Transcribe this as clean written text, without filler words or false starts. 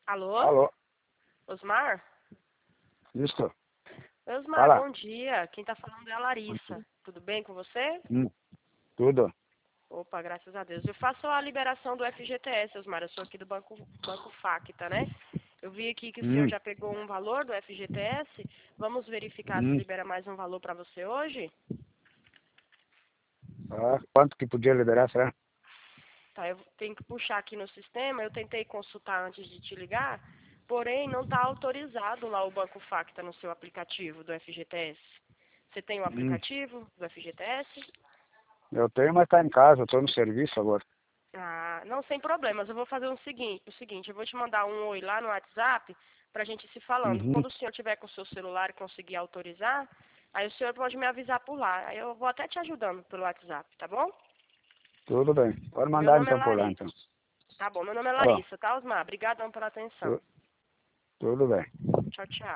Alô? Alô, Osmar? isso? Osmar, Fala. bom dia. Quem tá falando é a Larissa. Tudo bem com você? Hum, tudo? Opa, graças a Deus. Eu faço a liberação do FGTS, Osmar. Eu sou aqui do Banco Facta, né? Eu vi aqui que o senhor Hum, já pegou um valor do FGTS. Vamos verificar se hum. libera mais um valor para você hoje? Ah, quanto que podia liberar, será? Tá, eu tenho que puxar aqui no sistema. Eu tentei consultar antes de te ligar, porém não está autorizado lá o Banco Facta no seu aplicativo do FGTS. Você tem o Hum, aplicativo do FGTS? eu tenho, mas tá em casa, eu tô no serviço agora. Ah, não, sem problemas. Eu vou fazer o seguinte, eu vou te mandar um oi lá no WhatsApp pra gente se falando. Uhum, Quando o senhor tiver com o seu celular e conseguir autorizar, aí o senhor pode me avisar por lá. Aí eu vou até te ajudando pelo WhatsApp, tá bom? tudo bem. Pode Meu mandar nome é então por lá, Larissa. então. Tá bom, meu nome é Tá bom, Larissa, tá, Osmar? Obrigadão pela atenção. tudo bem. Tchau, tchau.